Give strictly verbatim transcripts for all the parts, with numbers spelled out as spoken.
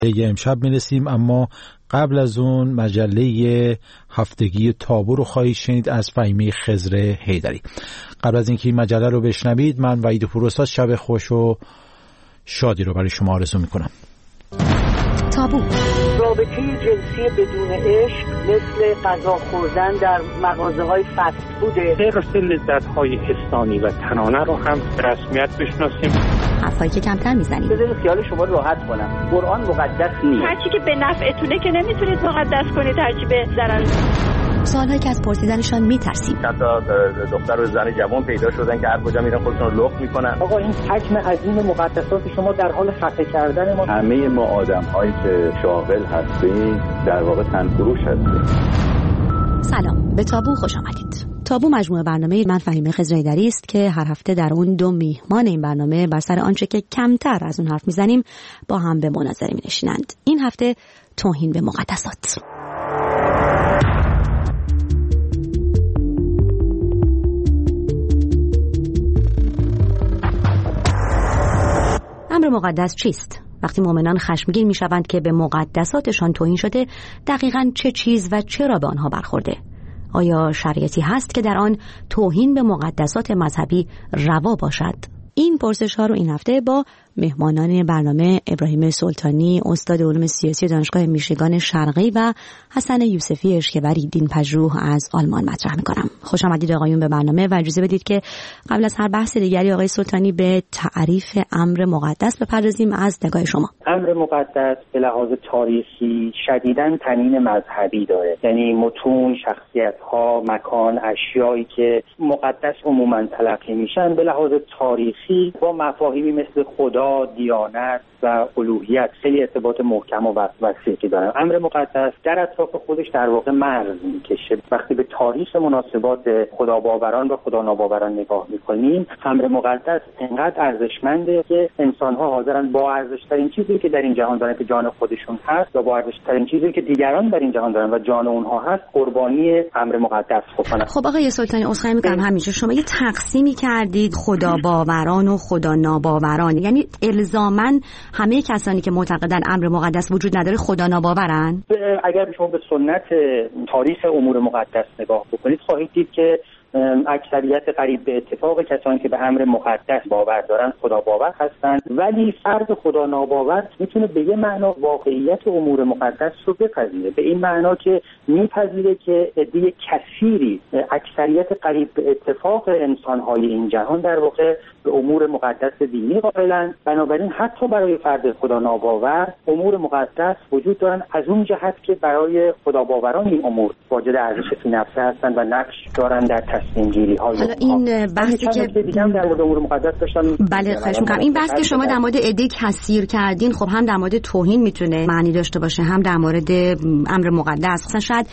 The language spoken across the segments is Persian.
یه امشب میرسیم، اما قبل از اون مجله هفتگی تابو رو خواهید شنید از فهیمه خضر حیدری. قبل از اینکه این مجله رو بشنوید، من وحید پوروسا شب خوش و شادی رو برای شما آرزو میکنم. تابو. رابطه جنسی بدون عشق مثل غذا خوردن در مغازه‌های فست فوده. حفظ لذت‌های انسانی و تنانه رو هم رسمیت بشناسیم. حرفایی که کمتر میزنیم. بذارید خیال شما راحت کنم. قرآن مقدس نیست. هرچی که به نفعتونه که نمیتونید مقدس کنید، هرچی به ضرر. سوالایی که از پرسیدنشان میترسیم. چند تا دختر و زن جوان پیدا شدن که هر کجا میرن خودشون رو لخت میکنن. آقا این حجم عظیم مقدسات شما در حال خفه کردن ما. همه ما آدم‌هایی که شاغل هستیم در واقع تنفروش هستیم. سلام، به تابو خوش آمدید. تابو مجموعه برنامه من فهیمه خضر حیدری است که هر هفته در اون دو میهمان این برنامه بر سر آنچه که کمتر از اون حرف میزنیم با هم به مناظره مینشینند. این هفته توهین به مقدسات. امر مقدس چیست؟ وقتی مؤمنان خشمگین میشوند که به مقدساتشان توهین شده، دقیقاً چه چیز و چرا به آنها برخورده؟ آیا شریعتی هست که در آن توهین به مقدسات مذهبی روا باشد؟ این پرسش ها رو این هفته با مهمانان برنامه ابراهیم سلطانی، استاد علوم سیاسی دانشگاه میشیگان شرقی و حسن یوسفی اشکوری، دینپژوه از آلمان مطرح میکنم. خوش آمدید آقایون به برنامه و اجازه بدید که قبل از هر بحث دیگری آقای سلطانی به تعریف امر مقدس بپردازیم از نگاه شما. امر مقدس به لحاظ تاریخی شدیداً طنین مذهبی داره، یعنی متون، شخصیت‌ها، مکان، اشیایی که مقدس عموماً تلقی میشن به لحاظ تاریخی با مفاهیمی مثل خدا، دیانت و الوهیت خیلی ارتباط محکم و وسیعی دارن. امر مقدس در اطراف خودش در واقع مرز میکشه. وقتی به تاریخ مناسبات خداباوران و خدا ناباوران نگاه میکنیم، امر مقدس انقدر ارزشمنده که انسان‌ها حاضرن با ارزش‌ترین چیزی که در این جهان دارن که جان خودشون هست و با ارزش‌ترین چیزی که دیگران در این جهان دارن و جان اونها هست قربانی امر مقدس بکنن. خب آقای سلطانی، عذرخواهی می‌کنم همینجا شما یه تقسیمی کردید خدا باوران و خدا ناباوران، یعنی الزاماً همه کسانی که معتقدن امر مقدس وجود نداره خدا ناباورن؟ اگر شما به سنت تاریخ امور مقدس نگاه بکنید خواهید دید که اکثریت قریب به اتفاق کسانی که به امر مقدس باور دارن خدا باور هستند، ولی فرد خدا ناباور میتونه به یه معنا واقعیت امور مقدس رو بپذیره، به این معنا که میپذیره که عده کثیری، اکثریت قریب به اتفاق انسان‌های این جهان در واقع به امور مقدس دینی قائلن. بنابراین حتی برای فرد خدا ناباور امور مقدس وجود دارن، از اون جهت که برای خدا باوران این امور واجد ارزش فی نفسه هستند و نقش دارن در تصمیم های. حالا این بحثی که دیگه هم در مورد امور مقدس داشتم. بله خواهش می‌کنم. این بحث که شما در مورد عده کثیر کردین، خب هم در مورد توهین میتونه معنی داشته باشه، هم در مورد امر مقدس. مثلا شاید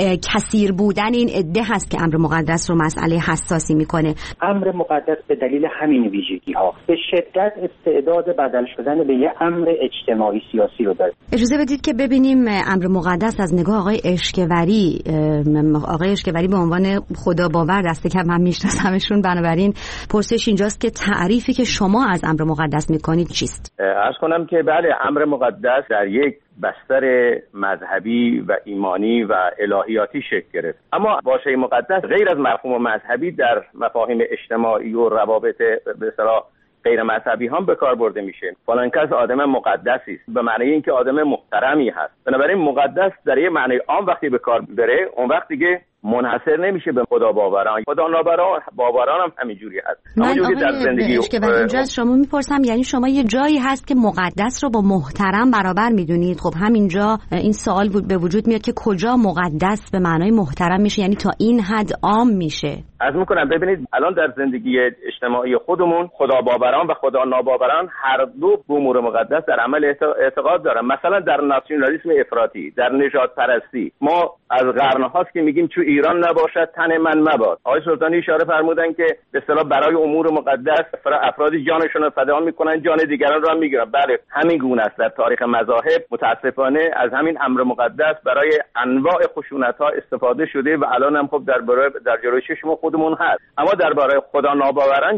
کثیر بودن این عده هست که امر مقدس رو مسئله حساسی میکنه. امر مقدس به دلیل همین ویژگی ها به شدت استعداد بدل شدن به یه امر اجتماعی سیاسی رو داره. اجازه بدید که ببینیم امر مقدس از نگاه آقای اشکوری. آقای اشکوری به عنوان خدا باور دست کم هم میشناسمشون، بنابراین پرسش اینجاست که تعریفی که شما از امر مقدس میکنید چیست؟ عرض کنم که بله، امر مقدس در یک بستر مذهبی و ایمانی و الهیاتی شکل گرفت، اما واژه مقدس غیر از مفهوم مذهبی در مفاهیم اجتماعی و روابط به اصطلاح غیر مذهبی هم به کار برده میشه. فلان کس آدم مقدسی است به معنی اینکه آدم محترمی هست. بنابراین مقدس در یه معنی عام وقتی به کار بره، اون وقت دیگه منحصر نمیشه به خدا باوران. خدا ناباوران باوران هم همینجوری هست. همونجوری در زندگی اینجا از شما میپرسم، یعنی شما یه جایی هست که مقدس رو با محترم برابر میدونید؟ خب همینجا این سوال به وجود میاد که کجا مقدس به معنای محترم میشه، یعنی تا این حد عام میشه؟ از میکنم ببینید الان در زندگی اجتماعی خودمون خدا باوران و خدا ناباوران هر دو به امور مقدس در عمل اعتقاد دارن. مثلا در ناسیونالیسم افراطی، در نژاد پرستی، ما از قرن هاست که میگیم چون ایران نباشد تن من مباد. آقای سلطانی اشاره فرمودن که به اصطلاح برای امور مقدس افرادی جانشون رو فدا میکنن، جان دیگران رو هم میگیرن. بله همین گونه است. در تاریخ مذاهب متاسفانه از همین امر مقدس برای انواع خشونت ها استفاده شده و الان هم خب در برای در جلوی چشم خودمون هست. اما درباره خدا ناباوران چی؟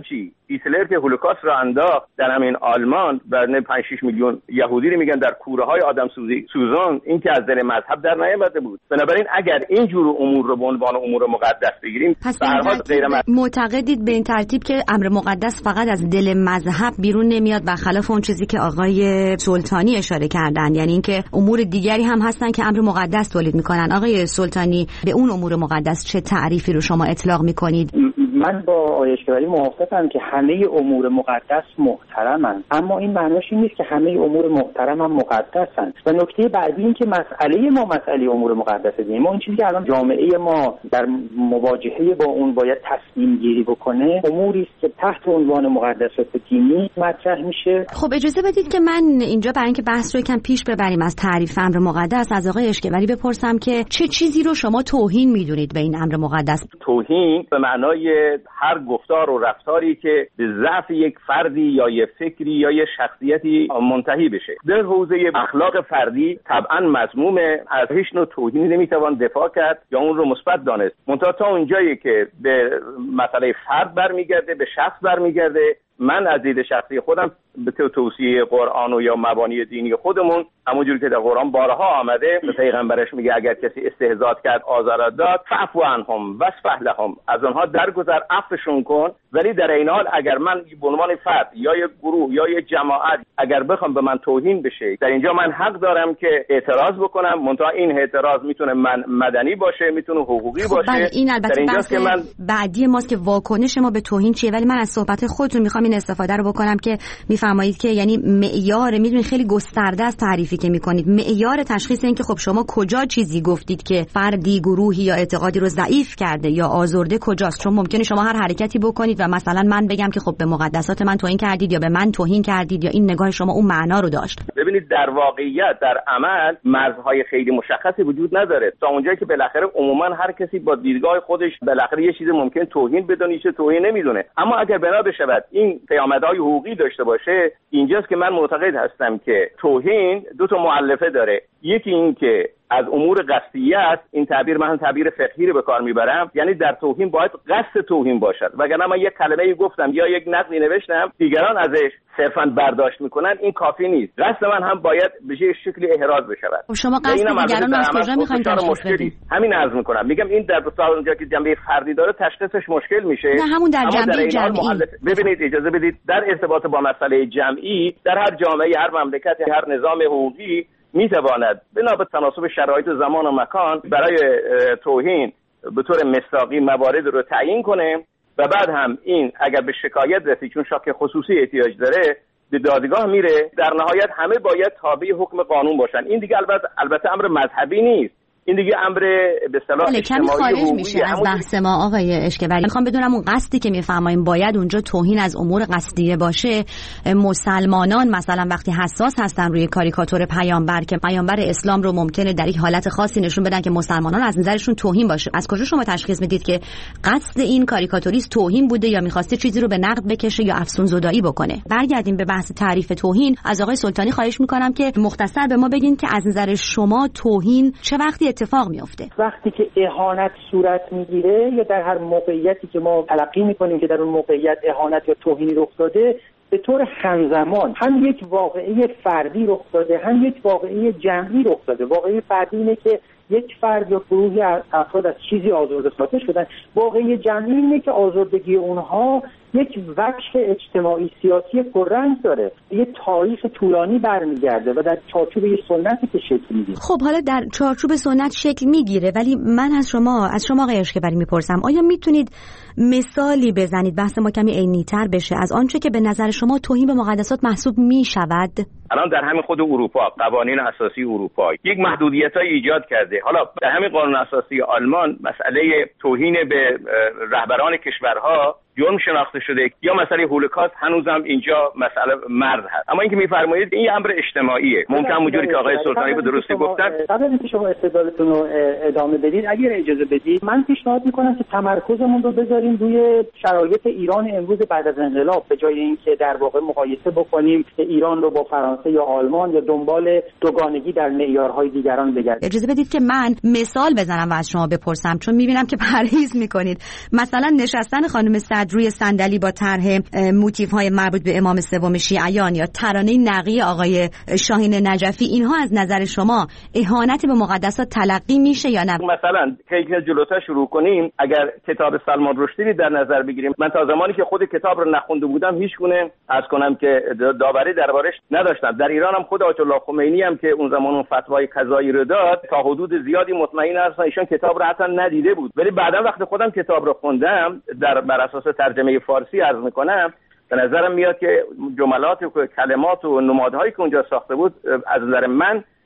هیتلر که هولوکاست را انداخت در همین آلمان و پنج شش میلیون یهودی رو میگن در کوره‌های آدم سوزی سوزان، این که از دل مذهب در نیامده بود. بنابراین اگر این جور امور رو به عنوان امور مقدس بگیریم، به هر حال غیر معتقدید به این ترتیب که امر مقدس فقط از دل مذهب بیرون نمیاد، برخلاف اون چیزی که آقای سلطانی اشاره کردن، یعنی اینکه امور دیگری هم هستن که امر مقدس تولید میکنن. آقای سلطانی، به اون امور مقدس چه تعریفی رو شما اطلاق میکنید؟ من با آقای اشکبری موافقم که همه امور مقدس محترمند، اما این معناش این نیست که همه امور محترم هم مقدسند. و نکته بعدی این که مسئله ما مسئله امور مقدسه دینی، ما این چیزی که الان جامعه ما در مواجهه با اون باید تصمیم گیری بکنه، اموری است که تحت عنوان مقدسات دینی مطرح میشه. خب اجازه بدید که من اینجا برای اینکه بحث رو یکم پیش ببریم از تعریف امر مقدس از آقای اشکبری بپرسم که چه چیزی رو شما توهین میدونید به این امر مقدس؟ توهین به معنای هر گفتار و رفتاری که به ضعف یک فردی یا یک فکری یا یک شخصیتی منتهی بشه. در حوزه اخلاق فردی طبعا مذمومه، از هیچ نوع توهینی نمیتوان دفاع کرد یا اون رو مثبت دانست. منتها تا اونجایی که به مسئله فرد برمیگرده، به شخص برمیگرده، من از دید شخصی خودم به توصیه قرآن و یا مبانی دینی خودمون، همونجوری که در قرآن بارها آمده، پیغمبرش میگه اگر کسی استهزاء کرد، آزار داد، فاعف عنهم واصفح لهم، از آنها درگذر، عفوشون کن. ولی در این حال اگر من به عنوان فرد یا یک گروه یا یک جماعت اگر بخوام به من توهین بشه، در اینجا من حق دارم که اعتراض بکنم. منتها این اعتراض میتونه من مدنی باشه، میتونه حقوقی خب باشه. این البته بحث من بعدی ماست که واکنش ما به توهین چیه، ولی من از صحبت خودتون میخوام این استفاده رو بکنم که میفرمایید که یعنی معیار، میدونید خیلی گسترده است تعریفی که میکنید، معیار تشخیص این که خب شما کجا چیزی گفتید که فردی، گروهی یا اعتقادی رو ضعیف کرده یا آزرده کجاست؟ چون ممکنه شما هر حرکتی بکنید و مثلا من بگم که خب به مقدسات من توهین کردید یا به من توهین کردید یا این نگاه شما اون معنا رو داشت. ببینید در واقعیت در عمل مرزهای خیلی مشخصی وجود نداره، تا اونجایی که بالاخره عموما هر کسی با دیدگاه خودش بالاخره یه چیز ممکن توهین بدونه، چه توهین نمیدونه. اما اگر بنا بشود این پیامدهای حقوقی داشته باشه، اینجاست که من معتقد هستم که توهین دو تا مؤلفه داره. یکی این که از امور قصدیه است، این تعبیر من تعبیر فقهی رو به کار میبرم، یعنی در توهین باید قصد توهین باشد، وگرنه من یک کلمه‌ای گفتم یا یک نقدی نوشتم دیگران ازش صرفاً برداشت میکنن، این کافی نیست. قصد من هم باید به یه شکلی احراز بشود. خب شما قصد دیگران از کجا میخواید تشخیص بدید؟ همین عرض میکنم، میگم این در بسیار اونجا که جنبه فردی داره تشخیصش مشکل میشه. نه همون در جنبه جمعی. ببینید اجازه بدید در ارتباط با مسئله جمعی در هر جامعه، هر مملکت، هر نظام حقوقی میتواند بنا به تناسب شرایط زمان و مکان برای توهین به طور مصداقی موارد رو تعیین کنه و بعد هم این اگر به شکایت رسید، چون شاکی خصوصی احتیاج داره، به دادگاه میره. در نهایت همه باید تابع حکم قانون باشن. این دیگه البته البته امر مذهبی نیست، این دیگه امر به اصطلاح اجتماعی خارج میشه از بحث ما. آقای اشکبری، میخوام بدونم اون قصدی که میفرمایید باید اونجا توهین از امور قصدیه باشه. مسلمانان مثلا وقتی حساس هستن روی کاریکاتور پیامبر که پیامبر اسلام رو ممکنه در یک حالت خاصی نشون بدن که مسلمانان از نظرشون توهین باشه، از کجا شما تشخیص میدید که قصد این کاریکاتوریست توهین بوده یا میخواسته چیزی رو به نقد بکشه یا افسون زدایی بکنه؟ برگردیم به بحث تعریف توهین. از آقای سلطانی خواهش میکنم که مختصر به ما بگین که از نظر شما توهین چه وقتی اتفاق میفته؟ وقتی که اهانت صورت میگیره یا در هر موقعیتی که ما تلقی میکنیم که در اون موقعیت اهانت یا توهینی رخ داده، به طور همزمان هم یک واقعه فردی رخ داده هم یک واقعه جمعی رخ داده. واقعه فردی اینه که یک فرد یا گروهی افراد از چیزی آزرده ساخته شدن. واقعه جمعی اینه که آزردگی اونها یک وجه اجتماعی سیاسی پررنگ داره، یه تاریخ طولانی برمیگرده و در چارچوب یه سنتی که شکل میگیره. خب حالا در چارچوب سنت شکل میگیره، ولی من از شما از شما آقای اشکبری میپرسم، آیا میتونید مثالی بزنید بحث ما کمی عینی‌تر بشه از آنچه که به نظر شما توهین به مقدسات محسوب میشود؟ الان در همین خود اروپا قوانین اساسی اروپا یک محدودیت‌های ایجاد کرده. حالا در همین قانون اساسی آلمان مسئله توهین به رهبران کشورها جرم شناخته شده، یا مسئله هولوکاست هنوزم اینجا مسئله مرز هست. اما اینکه میفرمایید این امر اجتماعیه، ممکن اونجوری که آقای سلطانی به درستی گفتن. قبل از اینکه شما استدلالتون رو ادامه بدید، اگر اجازه بدید من پیشنهاد میکنم که تمرکزمون رو بذاریم روی شرایط ایران امروز بعد از انقلاب، به جای اینکه در واقع مقایسه بکنیم که ایران رو با فرانسه یا آلمان یا دنبال دوگانگی در معیارهای دیگران بگردیم. اجازه بدید که من مثال بزنم و از شما بپرسم، چون میبینم که پرهیز میکنید. مثلا نشستن خانم سعدی میاد روی صندلی با طرح موتیف های مربوط به امام سوم شیعیان یا ترانه نقی آقای شاهین نجفی، اینها از نظر شما اهانت به مقدسات تلقی میشه یا نه؟ مثلا که جلوتر شروع کنیم، اگر کتاب سلمان رشدی در نظر بگیریم، من تا زمانی که خود کتاب رو نخونده بودم هیچ گونه از کنم که داوری دربارش نداشتم. در ایران هم خود آیت الله خمینی هم که اون زمان اون فتوای قضایی رو داد، تا حدود زیادی مطمئن هستم ایشون کتاب رو حتی ندیده بود، ولی بعدا وقتی خودم کتاب رو خوندم در بر اساس ترجمه فارسی عرض میکنم، به نظرم میاد که جملات و کلمات و نمادهایی که اونجا ساخته بود از نظر من